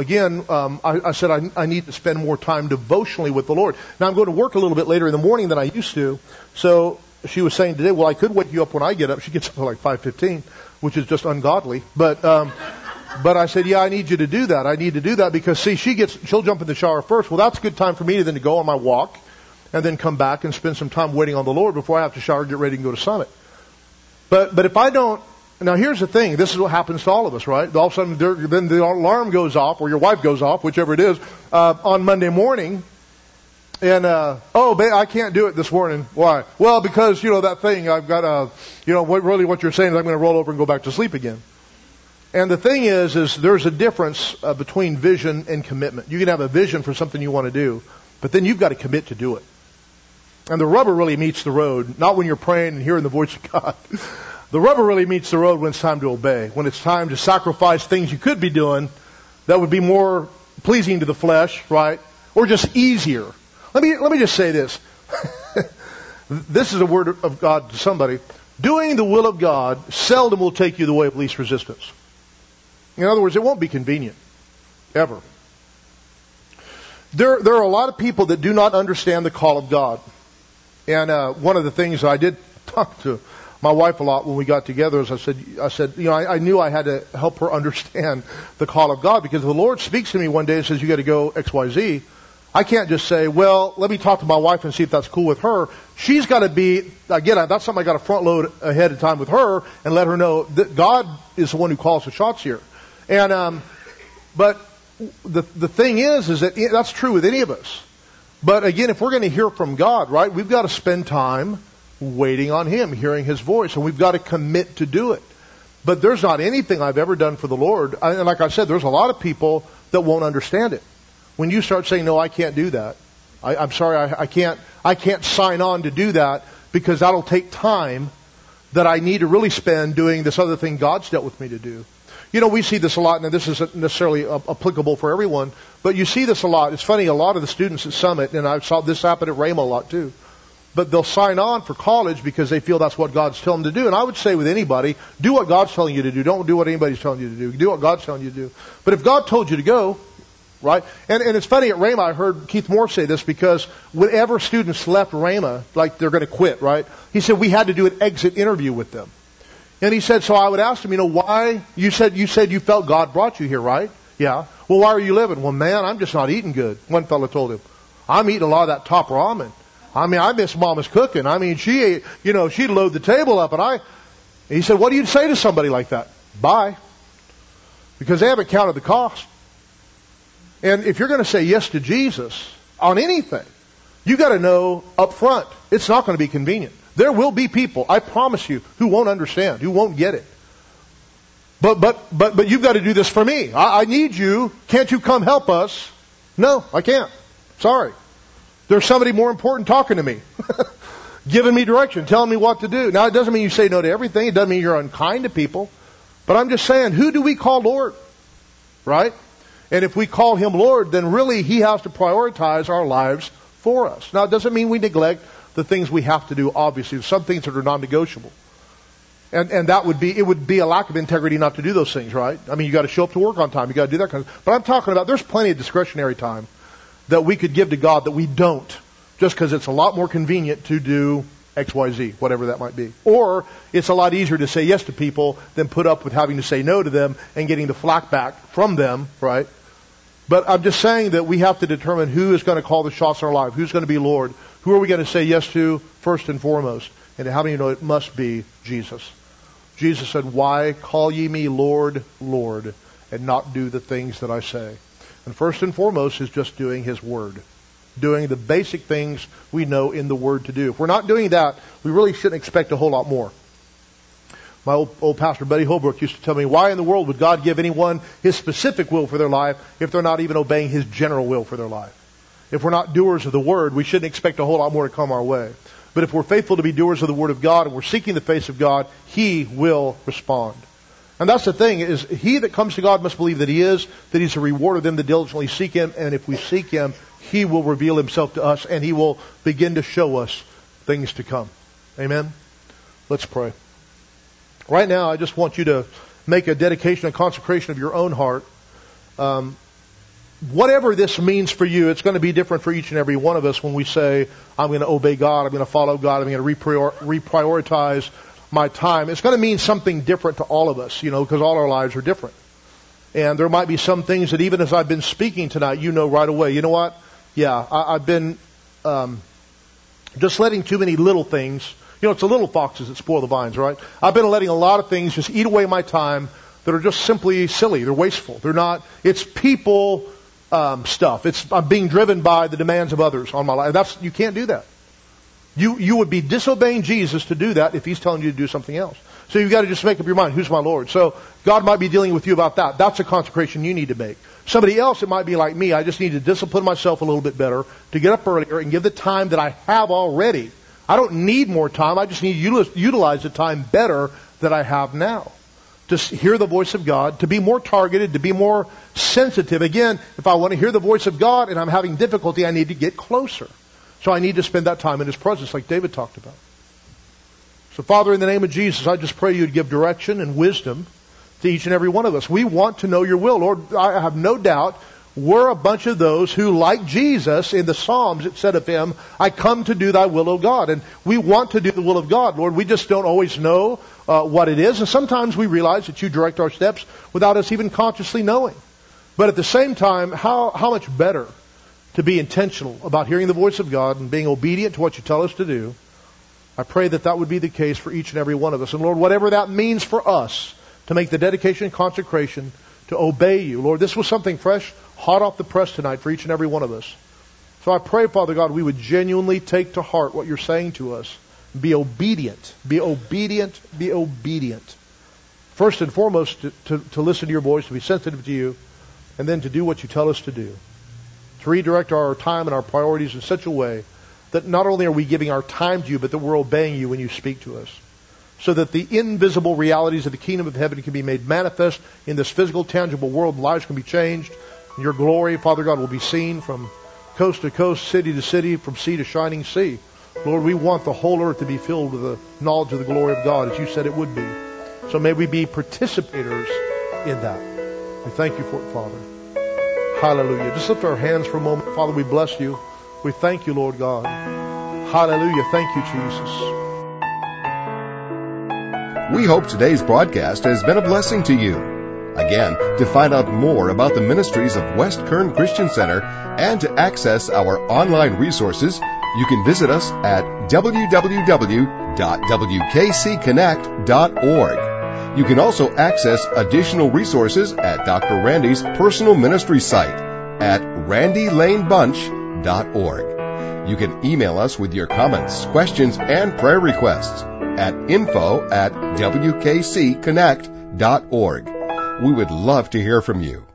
I said I need to spend more time devotionally with the Lord. Now, I'm going to work a little bit later in the morning than I used to. So she was saying today, well, I could wake you up when I get up. She gets up at like 5:15, which is just ungodly. But I said, yeah, I need you to do that. I need to do that because, see, she'll jump in the shower first. Well, that's a good time for me then to go on my walk and then come back and spend some time waiting on the Lord before I have to shower, get ready, and go to Summit. But if I don't, now here's the thing, this is what happens to all of us, right? All of a sudden, then the alarm goes off, or your wife goes off, whichever it is, on Monday morning, and, babe, I can't do it this morning. Why? Well, because, that thing, I've got, what you're saying is I'm going to roll over and go back to sleep again. And the thing is there's a difference between vision and commitment. You can have a vision for something you want to do, but then you've got to commit to do it. And the rubber really meets the road, not when you're praying and hearing the voice of God. The rubber really meets the road when it's time to obey, when it's time to sacrifice things you could be doing that would be more pleasing to the flesh, right? Or just easier. Let me just say this. This is a word of God to somebody. Doing the will of God seldom will take you the way of least resistance. In other words, it won't be convenient. Ever. There are a lot of people that do not understand the call of God. And one of the things I did talk to my wife a lot when we got together is I said, I knew I had to help her understand the call of God, because if the Lord speaks to me one day and says, you got to go XYZ, I can't just say, well, let me talk to my wife and see if that's cool with her. She's got to be, again, that's something I got to front load ahead of time with her and let her know that God is the one who calls the shots here. And but the thing is that that's true with any of us. But again, if we're going to hear from God, right, we've got to spend time waiting on Him, hearing His voice, and we've got to commit to do it. But there's not anything I've ever done for the Lord. And like I said, there's a lot of people that won't understand it. When you start saying, no, I can't do that. I'm sorry, I can't sign on to do that because that'll take time that I need to really spend doing this other thing God's dealt with me to do. You know, we see this a lot, and this isn't necessarily applicable for everyone, but you see this a lot. It's funny, a lot of the students at Summit, and I saw this happen at Rhema a lot too, but they'll sign on for college because they feel that's what God's telling them to do. And I would say with anybody, do what God's telling you to do. Don't do what anybody's telling you to do. Do what God's telling you to do. But if God told you to go, right? And it's funny, at Rhema, I heard Keith Moore say this because whenever students left Rhema, like they're going to quit, right? He said we had to do an exit interview with them. And he said, so I would ask him, you know, why? You said you felt God brought you here, right? Yeah. Well, why are you living? Well, man, I'm just not eating good. One fellow told him, I'm eating a lot of that top ramen. I mean, I miss Mama's cooking. I mean, she ate, you know, she'd load the table up, and he said, what do you say to somebody like that? Bye. Because they haven't counted the cost. And if you're going to say yes to Jesus on anything, you got to know up front, it's not going to be convenient. There will be people, I promise you, who won't understand, who won't get it. But you've got to do this for me. I need you. Can't you come help us? No, I can't. Sorry. There's somebody more important talking to me, giving me direction, telling me what to do. Now, it doesn't mean you say no to everything. It doesn't mean you're unkind to people. But I'm just saying, who do we call Lord? Right? And if we call Him Lord, then really He has to prioritize our lives for us. Now, it doesn't mean we neglect the things we have to do, obviously. There's some things that are non-negotiable. And that would be, it would be a lack of integrity not to do those things, right? I mean, you got to show up to work on time. You got to do that kind of stuff. But I'm talking about, there's plenty of discretionary time that we could give to God that we don't, just because it's a lot more convenient to do X, Y, Z, whatever that might be. Or it's a lot easier to say yes to people than put up with having to say no to them and getting the flack back from them, right? But I'm just saying that we have to determine who is going to call the shots in our life, who's going to be Lord, who are we going to say yes to first and foremost. And how many know it must be Jesus? Jesus said, why call ye me Lord, Lord, and not do the things that I say? And first and foremost is just doing His Word. Doing the basic things we know in the Word to do. If we're not doing that, we really shouldn't expect a whole lot more. My old pastor, Buddy Holbrook, used to tell me, why in the world would God give anyone His specific will for their life if they're not even obeying His general will for their life? If we're not doers of the Word, we shouldn't expect a whole lot more to come our way. But if we're faithful to be doers of the Word of God and we're seeking the face of God, He will respond. And that's the thing, is he that comes to God must believe that He is, that He's a rewarder of them that diligently seek Him, and if we seek Him, He will reveal Himself to us, and He will begin to show us things to come. Amen? Let's pray. Right now, I just want you to make a dedication, a consecration of your own heart. Whatever this means for you, it's going to be different for each and every one of us when we say, I'm going to obey God, I'm going to follow God, I'm going to reprioritize my time. It's going to mean something different to all of us, because all our lives are different. And there might be some things that even as I've been speaking tonight, you know right away, you know what? Yeah, I've been just letting too many little things. It's the little foxes that spoil the vines, right? I've been letting a lot of things just eat away my time that are just simply silly. They're wasteful. They're not. It's people stuff. I'm being driven by the demands of others on my life. You can't do that. You would be disobeying Jesus to do that if He's telling you to do something else. So you've got to just make up your mind, who's my Lord? So God might be dealing with you about that. That's a consecration you need to make. Somebody else, it might be like me. I just need to discipline myself a little bit better to get up earlier and give the time that I have already. I don't need more time. I just need to utilize the time better that I have now. To hear the voice of God, to be more targeted, to be more sensitive. Again, if I want to hear the voice of God and I'm having difficulty, I need to get closer. So I need to spend that time in His presence like David talked about. So Father, in the name of Jesus, I just pray You'd give direction and wisdom to each and every one of us. We want to know Your will. Lord, I have no doubt we're a bunch of those who, like Jesus in the Psalms, it said of Him, I come to do Thy will, O God. And we want to do the will of God, Lord. We just don't always know what it is. And sometimes we realize that You direct our steps without us even consciously knowing. But at the same time, how much better to be intentional about hearing the voice of God and being obedient to what You tell us to do. I pray that that would be the case for each and every one of us. And Lord, whatever that means for us, to make the dedication and consecration to obey you. Lord, this was something fresh, hot off the press tonight for each and every one of us. So I pray, Father God, we would genuinely take to heart what you're saying to us. Be obedient. Be obedient. Be obedient. First and foremost, to listen to your voice, to be sensitive to you, and then to do what you tell us to do. To redirect our time and our priorities in such a way that not only are we giving our time to you, but that we're obeying you when you speak to us. So that the invisible realities of the kingdom of heaven can be made manifest in this physical, tangible world, and lives can be changed. And your glory, Father God, will be seen from coast to coast, city to city, from sea to shining sea. Lord, we want the whole earth to be filled with the knowledge of the glory of God, as you said it would be. So may we be participators in that. We thank you for it, Father. Hallelujah. Just lift our hands for a moment. Father, we bless you. We thank you, Lord God. Hallelujah. Thank you, Jesus. We hope today's broadcast has been a blessing to you. Again, to find out more about the ministries of West Kern Christian Center and to access our online resources, you can visit us at www.wkcconnect.org. You can also access additional resources at Dr. Randy's personal ministry site at randylanebunch.org. You can email us with your comments, questions, and prayer requests at info@wkcconnect.org. We would love to hear from you.